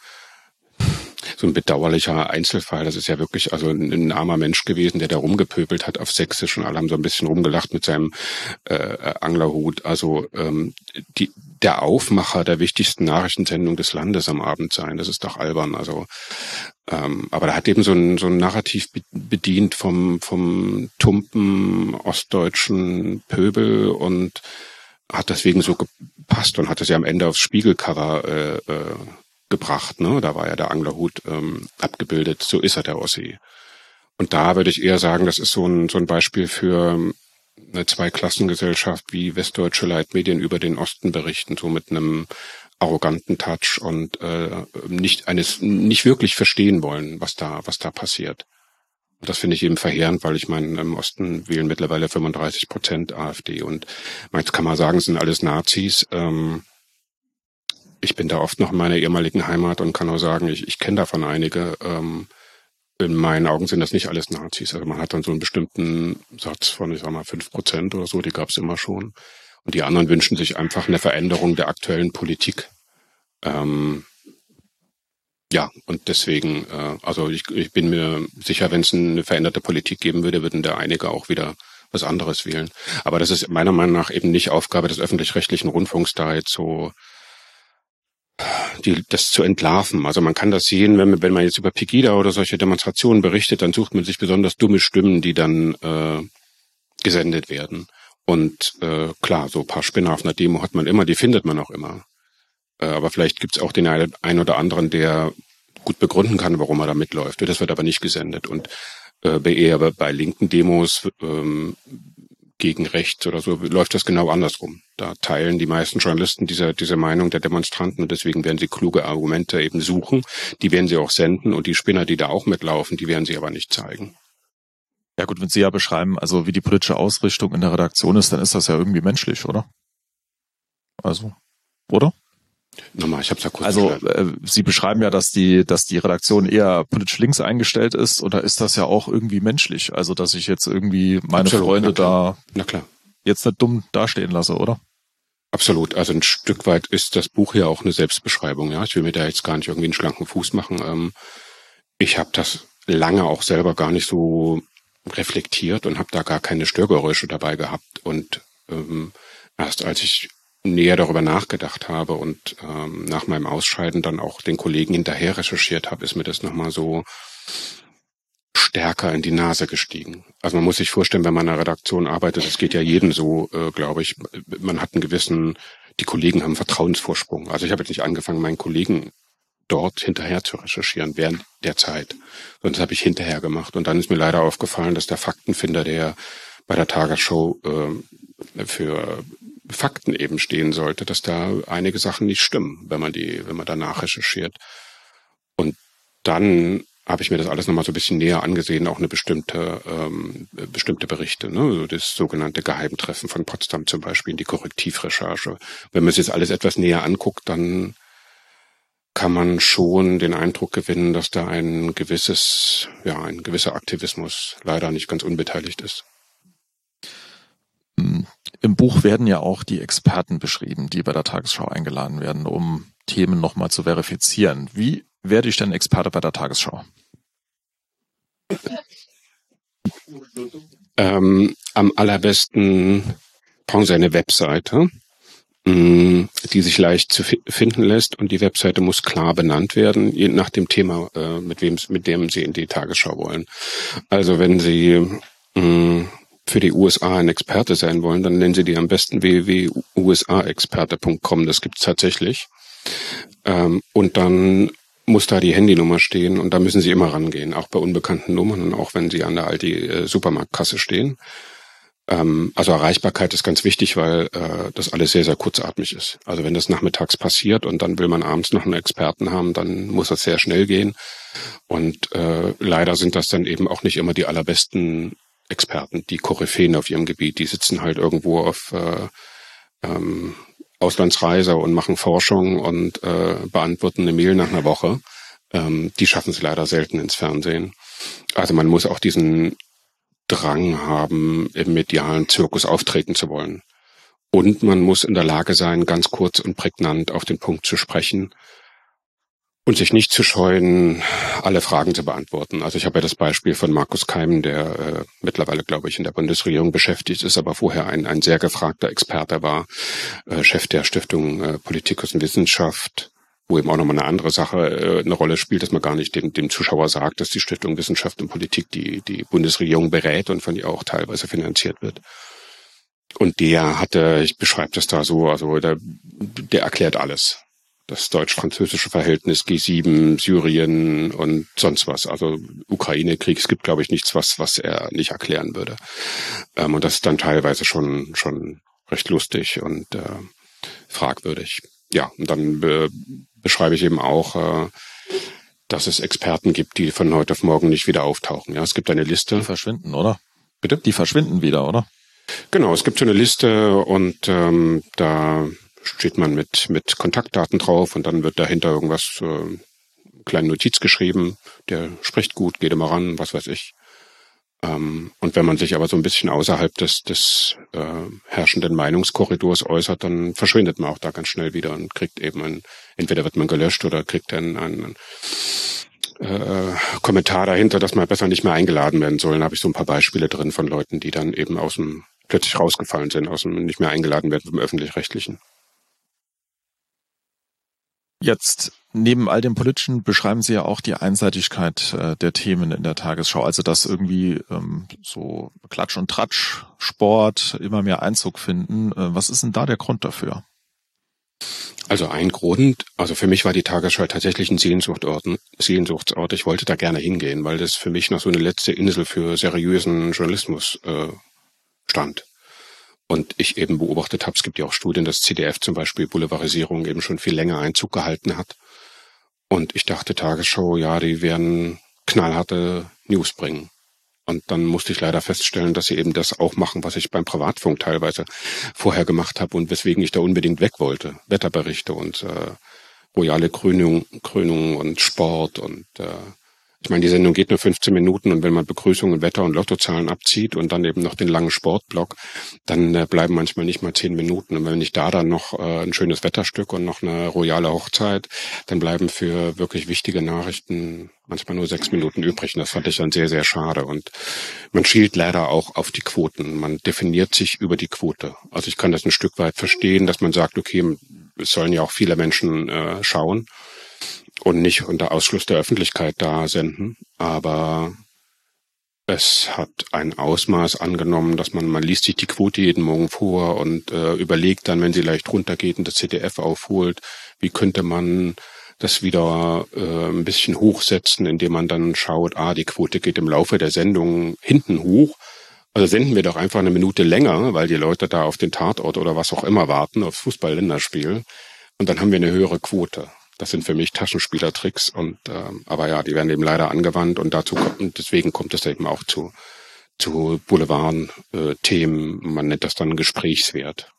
so ein bedauerlicher Einzelfall, das ist ja wirklich also ein, ein armer Mensch gewesen, der da rumgepöbelt hat auf Sächsisch, und alle haben so ein bisschen rumgelacht mit seinem äh, Anglerhut. Also ähm, die, der Aufmacher der wichtigsten Nachrichtensendung des Landes am Abend sein, das ist doch albern. Also ähm, aber da hat eben so ein so ein Narrativ bedient vom vom tumpen ostdeutschen Pöbel und hat deswegen so gepasst und hat es ja am Ende aufs Spiegelcover äh, äh, gebracht, ne? Da war ja der Anglerhut ähm, abgebildet, so ist er, der Ossi. Und da würde ich eher sagen, das ist so ein so ein Beispiel für eine Zweiklassengesellschaft, wie westdeutsche Leitmedien über den Osten berichten, so mit einem arroganten Touch und äh, nicht eines nicht wirklich verstehen wollen, was da was da passiert. Und das finde ich eben verheerend, weil ich meine, im Osten wählen mittlerweile fünfunddreißig Prozent AfD und jetzt kann man sagen, es sind alles Nazis. Ähm, ich bin da oft noch in meiner ehemaligen Heimat und kann nur sagen, ich, ich kenne davon einige. Ähm, in meinen Augen sind das nicht alles Nazis. Also man hat dann so einen bestimmten Satz von, ich sag mal, fünf Prozent oder so, die gab es immer schon. Und die anderen wünschen sich einfach eine Veränderung der aktuellen Politik. Ähm, ja, und deswegen, äh, also ich, ich bin mir sicher, wenn es eine veränderte Politik geben würde, würden da einige auch wieder was anderes wählen. Aber das ist meiner Meinung nach eben nicht Aufgabe des öffentlich-rechtlichen Rundfunks, da jetzt so die, das zu entlarven. Also man kann das sehen, wenn man, wenn man jetzt über Pegida oder solche Demonstrationen berichtet, dann sucht man sich besonders dumme Stimmen, die dann äh, gesendet werden. Und äh, klar, so ein paar Spinner auf einer Demo hat man immer, die findet man auch immer. Äh, aber vielleicht gibt's auch den einen oder anderen, der gut begründen kann, warum er da mitläuft. Das wird aber nicht gesendet. Und äh, bei eher bei linken Demos ähm, gegen rechts oder so läuft das genau andersrum. Da teilen die meisten Journalisten diese, diese Meinung der Demonstranten und deswegen werden sie kluge Argumente eben suchen. Die werden sie auch senden und die Spinner, die da auch mitlaufen, die werden sie aber nicht zeigen. Ja gut, wenn Sie ja beschreiben, also wie die politische Ausrichtung in der Redaktion ist, dann ist das ja irgendwie menschlich, oder? Also, oder? Nochmal, ich hab's ja kurz Also äh, Sie beschreiben ja, dass die, dass die Redaktion eher politisch links eingestellt ist, oder ist das ja auch irgendwie menschlich? Also, dass ich jetzt irgendwie meine Absolut, Freunde na klar. da Na klar. jetzt nicht dumm dastehen lasse, oder? Absolut. Also ein Stück weit ist das Buch ja auch eine Selbstbeschreibung. Ja, ich will mir da jetzt gar nicht irgendwie einen schlanken Fuß machen. Ähm, ich habe das lange auch selber gar nicht so reflektiert und habe da gar keine Störgeräusche dabei gehabt. Und ähm, erst als ich näher darüber nachgedacht habe und ähm, nach meinem Ausscheiden dann auch den Kollegen hinterher recherchiert habe, ist mir das nochmal so stärker in die Nase gestiegen. Also man muss sich vorstellen, wenn man in einer Redaktion arbeitet, das geht ja jedem so, äh, glaube ich, man hat einen gewissen, die Kollegen haben einen Vertrauensvorsprung. Also ich habe jetzt nicht angefangen, meinen Kollegen dort hinterher zu recherchieren während der Zeit. Sonst habe ich hinterher gemacht. Und dann ist mir leider aufgefallen, dass der Faktenfinder, der bei der Tagesschau äh, für Fakten eben stehen sollte, dass da einige Sachen nicht stimmen, wenn man die, wenn man danach recherchiert. Und dann habe ich mir das alles nochmal so ein bisschen näher angesehen, auch eine bestimmte ähm, bestimmte Berichte, ne? Also das sogenannte Geheimtreffen von Potsdam zum Beispiel, die Korrektivrecherche. Wenn man sich jetzt alles etwas näher anguckt, dann kann man schon den Eindruck gewinnen, dass da ein gewisses, ja, ein gewisser Aktivismus leider nicht ganz unbeteiligt ist. Im Buch werden ja auch die Experten beschrieben, die bei der Tagesschau eingeladen werden, um Themen nochmal zu verifizieren. Wie werde ich denn Experte bei der Tagesschau? Ähm, am allerbesten brauchen Sie eine Webseite, mh, die sich leicht zu fi- finden lässt, und die Webseite muss klar benannt werden, je nach dem Thema, äh, mit wem, mit dem Sie in die Tagesschau wollen. Also wenn Sie mh, für die U S A ein Experte sein wollen, dann nennen Sie die am besten w w w punkt u s a experte punkt com. Das gibt's tatsächlich. Ähm, und dann muss da die Handynummer stehen und da müssen Sie immer rangehen, auch bei unbekannten Nummern und auch wenn Sie an der Aldi äh, Supermarktkasse stehen. Ähm, also Erreichbarkeit ist ganz wichtig, weil äh, das alles sehr, sehr kurzatmig ist. Also wenn das nachmittags passiert und dann will man abends noch einen Experten haben, dann muss das sehr schnell gehen. Und äh, leider sind das dann eben auch nicht immer die allerbesten Experten, die Koryphäen auf ihrem Gebiet. Die sitzen halt irgendwo auf äh, ähm, Auslandsreise und machen Forschung und äh, beantworten eine Mail nach einer Woche. Ähm, die schaffen es leider selten ins Fernsehen. Also man muss auch diesen Drang haben, im medialen Zirkus auftreten zu wollen. Und man muss in der Lage sein, ganz kurz und prägnant auf den Punkt zu sprechen und sich nicht zu scheuen, alle Fragen zu beantworten. Also ich habe ja das Beispiel von Markus Keim, der äh, mittlerweile, glaube ich, in der Bundesregierung beschäftigt ist, aber vorher ein, ein sehr gefragter Experte war, äh, Chef der Stiftung äh, Politik und Wissenschaft, wo eben auch nochmal eine andere Sache äh, eine Rolle spielt, dass man gar nicht dem, dem Zuschauer sagt, dass die Stiftung Wissenschaft und Politik die, die Bundesregierung berät und von ihr auch teilweise finanziert wird. Und der hatte, ich beschreibe das da so, also der, der erklärt alles. das deutsch-französische Verhältnis, G sieben, Syrien und sonst was. Also Ukraine-Krieg, es gibt, glaube ich, nichts, was was er nicht erklären würde. Ähm, und das ist dann teilweise schon schon recht lustig und äh, fragwürdig. Ja, und dann be- beschreibe ich eben auch, äh, dass es Experten gibt, die von heute auf morgen nicht wieder auftauchen. Ja, es gibt eine Liste. Die verschwinden, oder? Bitte? Die verschwinden wieder, oder? Genau, es gibt so eine Liste und ähm, da steht man mit mit Kontaktdaten drauf und dann wird dahinter irgendwas, äh, kleine Notiz geschrieben, der spricht gut, geht immer ran, was weiß ich. Ähm, und wenn man sich aber so ein bisschen außerhalb des des äh, herrschenden Meinungskorridors äußert, dann verschwindet man auch da ganz schnell wieder und kriegt eben ein, entweder wird man gelöscht oder kriegt einen, einen äh, Kommentar dahinter, dass man besser nicht mehr eingeladen werden soll. Da habe ich so ein paar Beispiele drin von Leuten, die dann eben aus dem plötzlich rausgefallen sind, aus dem nicht mehr eingeladen werden vom Öffentlich-Rechtlichen. Jetzt, neben all dem Politischen, beschreiben Sie ja auch die Einseitigkeit äh, der Themen in der Tagesschau. Also, dass irgendwie ähm, so Klatsch und Tratsch, Sport immer mehr Einzug finden. Äh, was ist denn da der Grund dafür? Also ein Grund, also für mich war die Tagesschau tatsächlich ein Sehnsuchtsort, Sehnsuchtsort. Ich wollte da gerne hingehen, weil das für mich noch so eine letzte Insel für seriösen Journalismus äh, stand. Und ich eben beobachtet habe, es gibt ja auch Studien, dass C D F zum Beispiel Boulevardisierung eben schon viel länger Einzug gehalten hat. Und ich dachte, Tagesschau, ja, die werden knallharte News bringen. Und dann musste ich leider feststellen, dass sie eben das auch machen, was ich beim Privatfunk teilweise vorher gemacht habe und weswegen ich da unbedingt weg wollte. Wetterberichte und äh, royale Krönung, Krönungen und Sport und äh, ich meine, die Sendung geht nur fünfzehn Minuten und wenn man Begrüßungen, Wetter und Lottozahlen abzieht und dann eben noch den langen Sportblock, dann äh, bleiben manchmal nicht mal zehn Minuten. Und wenn ich da dann noch äh, ein schönes Wetterstück und noch eine royale Hochzeit, dann bleiben für wirklich wichtige Nachrichten manchmal nur sechs Minuten übrig. Und das fand ich dann sehr, sehr schade. Und man schielt leider auch auf die Quoten. Man definiert sich über die Quote. Also ich kann das ein Stück weit verstehen, dass man sagt, okay, es sollen ja auch viele Menschen äh, schauen. Und nicht unter Ausschluss der Öffentlichkeit da senden. Aber es hat ein Ausmaß angenommen, dass man, man liest sich die Quote jeden Morgen vor und äh, überlegt dann, wenn sie leicht runtergeht und das Z D F aufholt, wie könnte man das wieder äh, ein bisschen hochsetzen, indem man dann schaut, ah, die Quote geht im Laufe der Sendung hinten hoch. Also senden wir doch einfach eine Minute länger, weil die Leute da auf den Tatort oder was auch immer warten, aufs Fußball-Länderspiel. Und dann haben wir eine höhere Quote. Das sind für mich Taschenspielertricks und ähm, aber ja, die werden eben leider angewandt und dazu kommt, und deswegen kommt es eben auch zu zu Boulevard-Themen. Man nennt das dann Gesprächswert.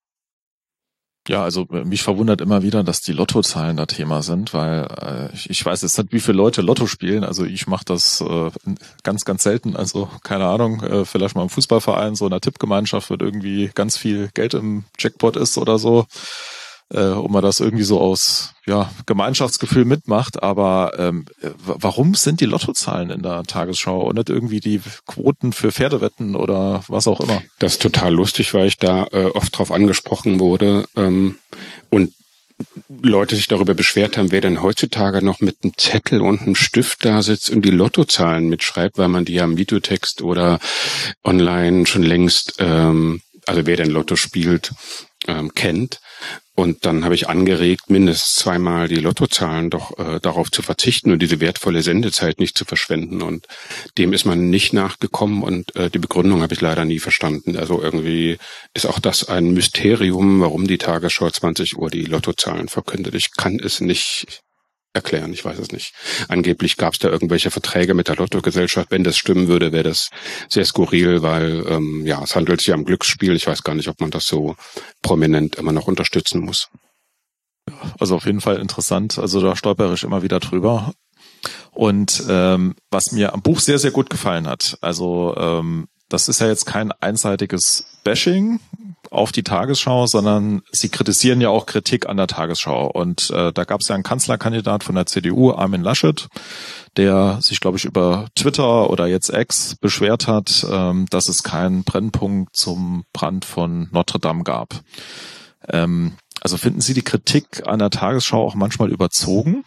Ja, also mich verwundert immer wieder, dass die Lottozahlen da Thema sind, weil äh, ich, ich weiß jetzt nicht, wie viele Leute Lotto spielen. Also ich mache das äh, ganz, ganz selten. Also keine Ahnung, äh, vielleicht mal im Fußballverein, so in einer Tippgemeinschaft, wird irgendwie ganz viel Geld im Jackpot ist oder so. Äh, ob man das irgendwie so aus ja Gemeinschaftsgefühl mitmacht, aber ähm, warum sind die Lottozahlen in der Tagesschau und nicht irgendwie die Quoten für Pferdewetten oder was auch immer? Das ist total lustig, weil ich da äh, oft drauf angesprochen wurde ähm, und Leute sich darüber beschwert haben, wer denn heutzutage noch mit einem Zettel und einem Stift da sitzt und die Lottozahlen mitschreibt, weil man die ja im Videotext oder online schon längst, ähm, also wer denn Lotto spielt, ähm, kennt. Und dann habe ich angeregt, mindestens zweimal die Lottozahlen doch äh, darauf zu verzichten und diese wertvolle Sendezeit nicht zu verschwenden. Und dem ist man nicht nachgekommen und äh, die Begründung habe ich leider nie verstanden. Also irgendwie ist auch das ein Mysterium, warum die Tagesschau zwanzig Uhr die Lottozahlen verkündet. Ich kann es nicht erklären, ich weiß es nicht. Angeblich gab es da irgendwelche Verträge mit der Lottogesellschaft. Wenn das stimmen würde, wäre das sehr skurril, weil ähm, ja, es handelt sich ja um Glücksspiel. Ich weiß gar nicht, ob man das so prominent immer noch unterstützen muss. Also auf jeden Fall interessant. Also da stolpere ich immer wieder drüber. Und ähm, was mir am Buch sehr, sehr gut gefallen hat, also ähm, das ist ja jetzt kein einseitiges Bashing auf die Tagesschau, sondern sie kritisieren ja auch Kritik an der Tagesschau. Und äh, da gab es ja einen Kanzlerkandidat von der C D U, Armin Laschet, der sich, glaube ich, über Twitter oder jetzt X beschwert hat, ähm, dass es keinen Brennpunkt zum Brand von Notre Dame gab. Ähm, also finden Sie die Kritik an der Tagesschau auch manchmal überzogen?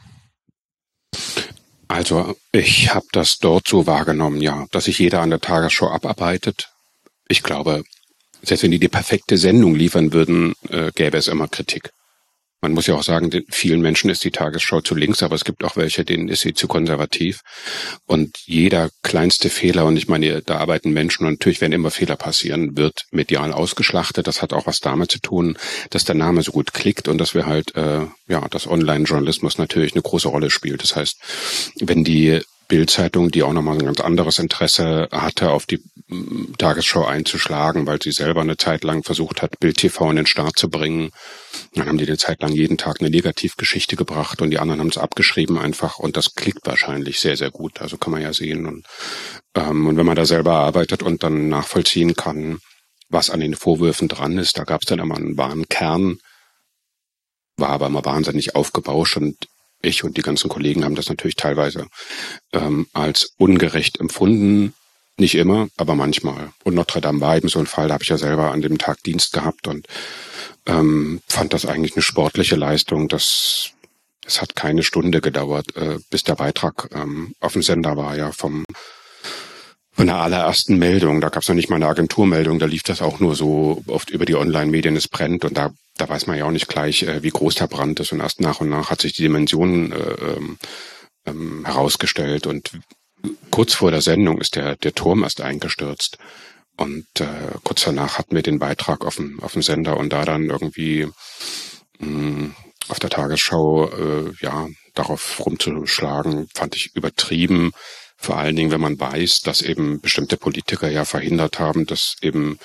Also ich habe das dort so wahrgenommen, ja, dass sich jeder an der Tagesschau abarbeitet. Ich glaube, selbst wenn die die perfekte Sendung liefern würden, äh, gäbe es immer Kritik. Man muss ja auch sagen, vielen Menschen ist die Tagesschau zu links, aber es gibt auch welche, denen ist sie zu konservativ. Und jeder kleinste Fehler, und ich meine, da arbeiten Menschen und natürlich werden immer Fehler passieren, wird medial ausgeschlachtet. Das hat auch was damit zu tun, dass der Name so gut klickt und dass wir halt, äh, ja, dass Online-Journalismus natürlich eine große Rolle spielt. Das heißt, wenn die Bild-Zeitung, die auch nochmal ein ganz anderes Interesse hatte, auf die Tagesschau einzuschlagen, weil sie selber eine Zeit lang versucht hat, Bild T V in den Start zu bringen. Dann haben die eine Zeit lang jeden Tag eine Negativgeschichte gebracht und die anderen haben es abgeschrieben einfach und das klickt wahrscheinlich sehr, sehr gut. Also kann man ja sehen. Und, ähm, und wenn man da selber arbeitet und dann nachvollziehen kann, was an den Vorwürfen dran ist, da gab es dann immer einen wahren Kern, war aber immer wahnsinnig aufgebauscht und ich und die ganzen Kollegen haben das natürlich teilweise ähm, als ungerecht empfunden. Nicht immer, aber manchmal. Und Notre Dame war eben so ein Fall, da habe ich ja selber an dem Tag Dienst gehabt und ähm, fand das eigentlich eine sportliche Leistung. Das, es hat keine Stunde gedauert, äh, bis der Beitrag ähm, auf dem Sender war, ja, vom von der allerersten Meldung. Da gab es noch nicht mal eine Agenturmeldung, da lief das auch nur so oft über die Online-Medien, es brennt und da da weiß man ja auch nicht gleich, äh, wie groß der Brand ist und erst nach und nach hat sich die Dimension äh, ähm, herausgestellt und kurz vor der Sendung ist der der Turm erst eingestürzt und äh, kurz danach hatten wir den Beitrag auf dem auf dem Sender und da dann irgendwie mh, auf der Tagesschau äh, ja darauf rumzuschlagen, fand ich übertrieben. Vor allen Dingen, wenn man weiß, dass eben bestimmte Politiker ja verhindert haben, dass eben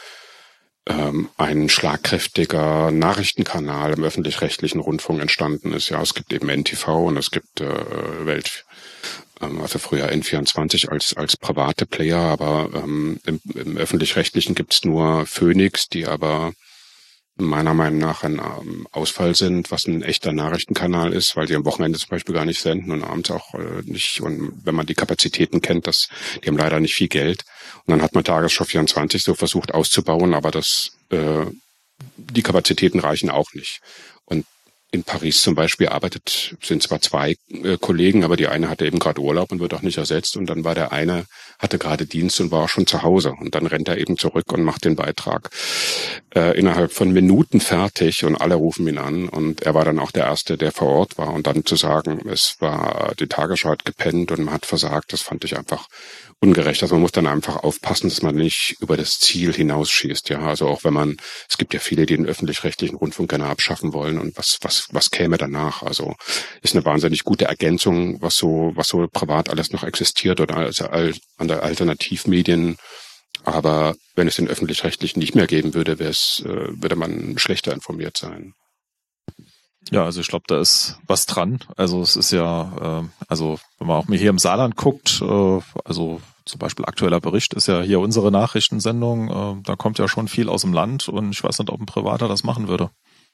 ähm, ein schlagkräftiger Nachrichtenkanal im öffentlich-rechtlichen Rundfunk entstanden ist. Ja, es gibt eben N T V und es gibt äh, Welt, ähm, also früher N vierundzwanzig als als private Player, aber ähm, im, im öffentlich-rechtlichen gibt's nur Phoenix, die aber meiner Meinung nach ein ähm, Ausfall sind, was ein echter Nachrichtenkanal ist, weil sie am Wochenende zum Beispiel gar nicht senden und abends auch äh, nicht. Und wenn man die Kapazitäten kennt, das, die haben leider nicht viel Geld. Und dann hat man Tagesschau vierundzwanzig so versucht auszubauen, aber das, äh, die Kapazitäten reichen auch nicht. Und in Paris zum Beispiel arbeitet, sind zwar zwei äh, Kollegen, aber die eine hatte eben gerade Urlaub und wird auch nicht ersetzt. Und dann war der eine, hatte gerade Dienst und war auch schon zu Hause. Und dann rennt er eben zurück und macht den Beitrag äh, innerhalb von Minuten fertig und alle rufen ihn an. Und er war dann auch der Erste, der vor Ort war. Und dann zu sagen, es war, die Tagesschau hat gepennt und man hat versagt, das fand ich einfach ungerecht. Also man muss dann einfach aufpassen, dass man nicht über das Ziel hinausschießt. Ja, also auch wenn man, es gibt ja viele, die den öffentlich-rechtlichen Rundfunk gerne abschaffen wollen und was, was, was käme danach? Also ist eine wahnsinnig gute Ergänzung, was so, was so privat alles noch existiert oder also an der Alternativmedien. Aber wenn es den öffentlich-rechtlichen nicht mehr geben würde, wäre es, äh, würde man schlechter informiert sein. Ja, also ich glaube, da ist was dran. Also es ist ja, äh, also wenn man auch mal hier im Saarland guckt, äh, also zum Beispiel aktueller Bericht ist ja hier unsere Nachrichtensendung, äh, da kommt ja schon viel aus dem Land und ich weiß nicht, ob ein Privater das machen würde.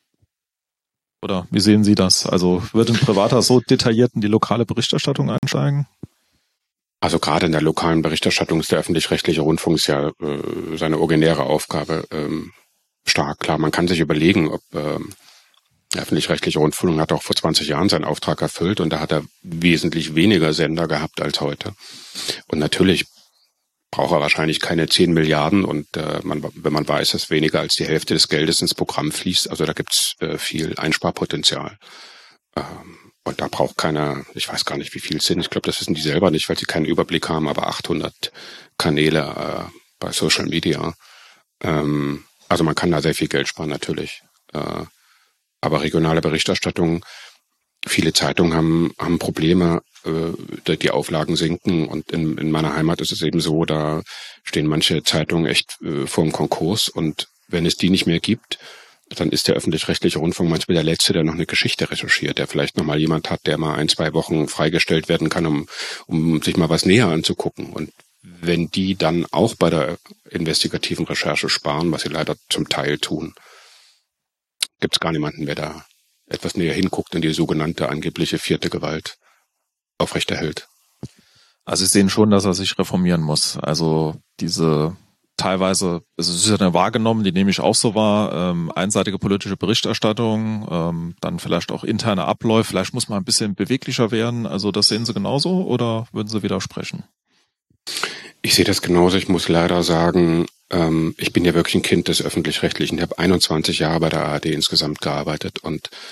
Oder wie sehen Sie das? Also wird ein Privater so detailliert in die lokale Berichterstattung einsteigen? Also gerade in der lokalen Berichterstattung ist der öffentlich-rechtliche Rundfunk ist ja äh, seine originäre Aufgabe ähm, stark. Klar, man kann sich überlegen, ob ähm, der öffentlich-rechtliche Rundfunk hat auch vor zwanzig Jahren seinen Auftrag erfüllt und da hat er wesentlich weniger Sender gehabt als heute. Und natürlich braucht er wahrscheinlich keine zehn Milliarden und äh, man, wenn man weiß, dass weniger als die Hälfte des Geldes ins Programm fließt, also da gibt's äh, viel Einsparpotenzial. Ähm, und da braucht keiner, ich weiß gar nicht, wie viel es sind, ich glaube, das wissen die selber nicht, weil sie keinen Überblick haben, aber achthundert Kanäle äh, bei Social Media. Ähm, also man kann da sehr viel Geld sparen natürlich. Äh, Aber regionale Berichterstattung, viele Zeitungen haben, haben Probleme, äh, die Auflagen sinken. Und in, in meiner Heimat ist es eben so, da stehen manche Zeitungen echt äh, vor dem Konkurs. Und wenn es die nicht mehr gibt, dann ist der öffentlich-rechtliche Rundfunk manchmal der Letzte, der noch eine Geschichte recherchiert, der vielleicht noch mal jemand hat, der mal ein, zwei Wochen freigestellt werden kann, um, um sich mal was näher anzugucken. Und wenn die dann auch bei der investigativen Recherche sparen, was sie leider zum Teil tun, gibt es gar niemanden, wer da etwas näher hinguckt und die sogenannte angebliche vierte Gewalt aufrechterhält. Also Sie sehen schon, dass er sich reformieren muss. Also diese teilweise, also es ist ja eine wahrgenommen, die nehme ich auch so wahr, ähm, einseitige politische Berichterstattung, ähm, dann vielleicht auch interne Abläufe, vielleicht muss man ein bisschen beweglicher werden. Also das sehen Sie genauso oder würden Sie widersprechen? Ich sehe das genauso. Ich muss leider sagen, ähm, ich bin ja wirklich ein Kind des Öffentlich-Rechtlichen. Ich habe einundzwanzig Jahre bei der A R D insgesamt gearbeitet und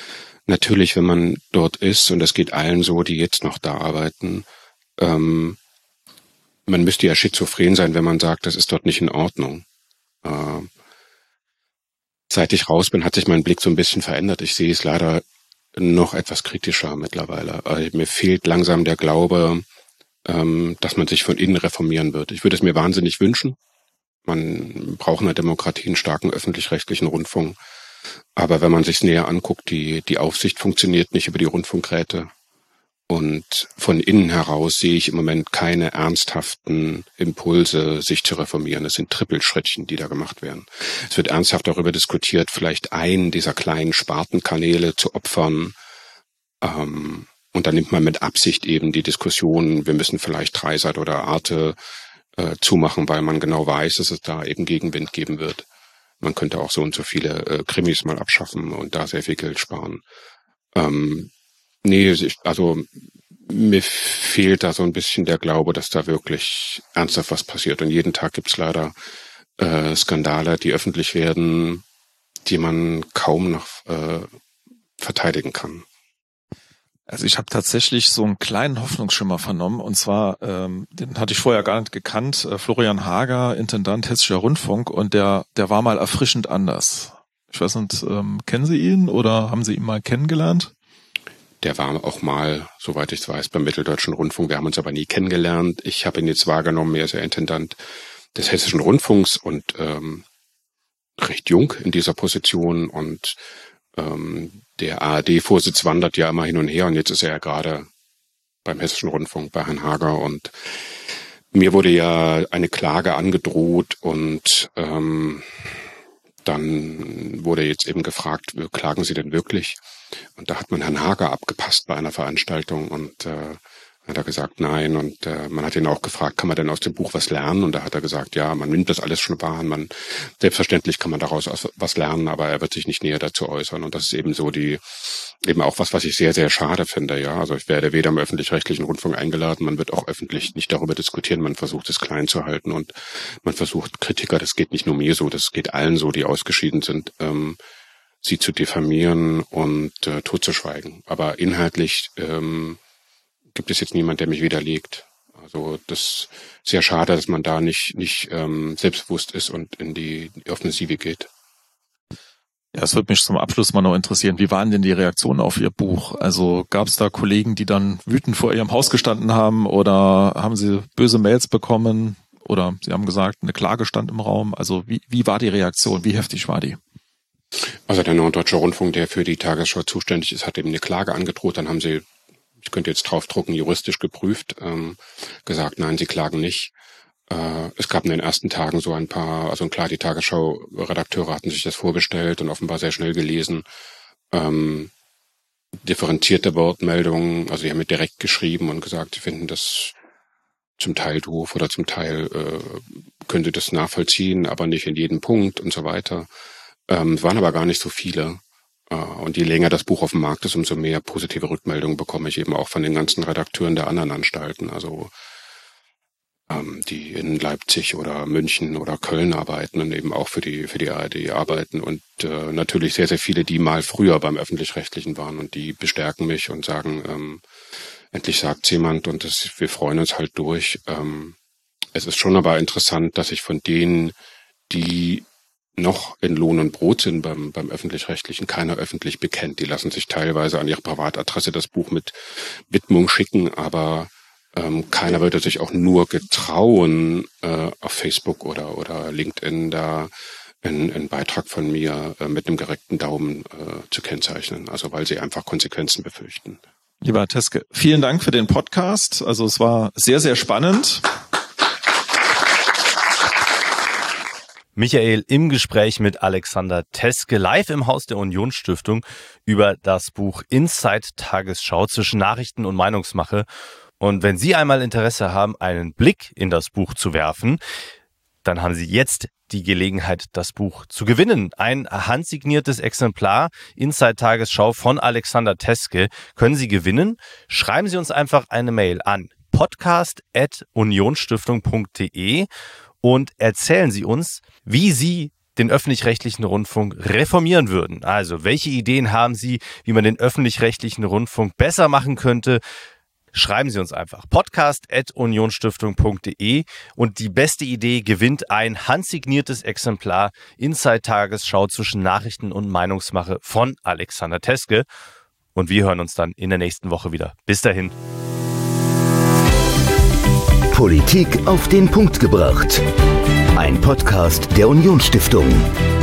natürlich, wenn man dort ist, und das geht allen so, die jetzt noch da arbeiten, ähm, man müsste ja schizophren sein, wenn man sagt, das ist dort nicht in Ordnung. Äh, seit ich raus bin, hat sich mein Blick so ein bisschen verändert. Ich sehe es leider noch etwas kritischer mittlerweile. Also mir fehlt langsam der Glaube, ähm, dass man sich von innen reformieren wird. Ich würde es mir wahnsinnig wünschen. Man braucht in der Demokratie einen starken öffentlich-rechtlichen Rundfunk. Aber wenn man sich näher anguckt, die, die Aufsicht funktioniert nicht über die Rundfunkräte. Und von innen heraus sehe ich im Moment keine ernsthaften Impulse, sich zu reformieren. Es sind Trippelschrittchen, die da gemacht werden. Es wird ernsthaft darüber diskutiert, vielleicht einen dieser kleinen Spartenkanäle zu opfern. Ähm, und dann nimmt man mit Absicht eben die Diskussion, wir müssen vielleicht Dreisat oder Arte äh, zumachen, weil man genau weiß, dass es da eben Gegenwind geben wird. Man könnte auch so und so viele äh, Krimis mal abschaffen und da sehr viel Geld sparen. Ähm, Nee, also mir fehlt da so ein bisschen der Glaube, dass da wirklich ernsthaft was passiert. Und jeden Tag gibt's leider äh, Skandale, die öffentlich werden, die man kaum noch äh, verteidigen kann. Also ich habe tatsächlich so einen kleinen Hoffnungsschimmer vernommen, und zwar, ähm, den hatte ich vorher gar nicht gekannt, äh, Florian Hager, Intendant Hessischer Rundfunk, und der der war mal erfrischend anders. Ich weiß nicht, ähm, kennen Sie ihn oder haben Sie ihn mal kennengelernt? Der war auch mal, soweit ich weiß, beim Mitteldeutschen Rundfunk. Wir haben uns aber nie kennengelernt. Ich habe ihn jetzt wahrgenommen, er ist ja Intendant des Hessischen Rundfunks und ähm, recht jung in dieser Position. Und ähm, der A R D-Vorsitz wandert ja immer hin und her. Und jetzt ist er ja gerade beim Hessischen Rundfunk bei Herrn Hager. Und mir wurde ja eine Klage angedroht und ähm, dann wurde jetzt eben gefragt, klagen Sie denn wirklich? Und da hat man Herrn Hager abgepasst bei einer Veranstaltung und äh, hat er gesagt, nein. Und äh, man hat ihn auch gefragt, kann man denn aus dem Buch was lernen? Und da hat er gesagt, ja, man nimmt das alles schon wahr. Und man, selbstverständlich kann man daraus was lernen, aber er wird sich nicht näher dazu äußern. Und das ist eben so die, eben auch was, was ich sehr, sehr schade finde. Ja, also ich werde weder im öffentlich-rechtlichen Rundfunk eingeladen, man wird auch öffentlich nicht darüber diskutieren. Man versucht es klein zu halten und man versucht Kritiker, das geht nicht nur mir so, das geht allen so, die ausgeschieden sind, ähm, sie zu diffamieren und äh, totzuschweigen. Aber inhaltlich ähm, gibt es jetzt niemand, der mich widerlegt. Also das ist sehr schade, dass man da nicht nicht ähm, selbstbewusst ist und in die, die Offensive geht. Ja, es würde mich zum Abschluss mal noch interessieren, wie waren denn die Reaktionen auf Ihr Buch? Also gab es da Kollegen, die dann wütend vor Ihrem Haus gestanden haben, oder haben Sie böse Mails bekommen, oder Sie haben gesagt, eine Klage stand im Raum? Also wie, wie war die Reaktion? Wie heftig war die? Also der Norddeutsche Rundfunk, der für die Tagesschau zuständig ist, hat eben eine Klage angedroht. Dann haben sie, ich könnte jetzt draufdrucken, juristisch geprüft, ähm, gesagt, nein, sie klagen nicht. Äh, es gab in den ersten Tagen so ein paar, also klar, die Tagesschau-Redakteure hatten sich das vorbestellt und offenbar sehr schnell gelesen. Ähm, differenzierte Wortmeldungen, also die haben mir direkt geschrieben und gesagt, sie finden das zum Teil doof oder zum Teil äh, können sie das nachvollziehen, aber nicht in jedem Punkt und so weiter. Ähm, es waren aber gar nicht so viele. Äh, und je länger das Buch auf dem Markt ist, umso mehr positive Rückmeldungen bekomme ich eben auch von den ganzen Redakteuren der anderen Anstalten. Also ähm, die in Leipzig oder München oder Köln arbeiten und eben auch für die für die A R D arbeiten. Und äh, natürlich sehr, sehr viele, die mal früher beim Öffentlich-Rechtlichen waren. Und die bestärken mich und sagen, ähm, endlich sagt's jemand und das, wir freuen uns halt durch. Ähm, es ist schon aber interessant, dass ich von denen, die noch in Lohn und Brot sind beim, beim Öffentlich-Rechtlichen, keiner öffentlich bekennt. Die lassen sich teilweise an ihre Privatadresse das Buch mit Widmung schicken, aber ähm, keiner würde sich auch nur getrauen, äh, auf Facebook oder, oder LinkedIn da einen, einen Beitrag von mir äh, mit einem gereckten Daumen äh, zu kennzeichnen. Also weil sie einfach Konsequenzen befürchten. Lieber Herr Teske, vielen Dank für den Podcast. Also es war sehr, sehr spannend. Michael im Gespräch mit Alexander Teske live im Haus der Union-Stiftung über das Buch Inside Tagesschau zwischen Nachrichten und Meinungsmache. Und wenn Sie einmal Interesse haben, einen Blick in das Buch zu werfen, dann haben Sie jetzt die Gelegenheit, das Buch zu gewinnen. Ein handsigniertes Exemplar Inside Tagesschau von Alexander Teske können Sie gewinnen. Schreiben Sie uns einfach eine Mail an podcast at unionstiftung punkt de und erzählen Sie uns, wie Sie den öffentlich-rechtlichen Rundfunk reformieren würden. Also, welche Ideen haben Sie, wie man den öffentlich-rechtlichen Rundfunk besser machen könnte? Schreiben Sie uns einfach podcast at unionstiftung punkt de und die beste Idee gewinnt ein handsigniertes Exemplar Inside Tagesschau zwischen Nachrichten und Meinungsmache von Alexander Teske. Und wir hören uns dann in der nächsten Woche wieder. Bis dahin. Politik auf den Punkt gebracht. Ein Podcast der Unionsstiftung.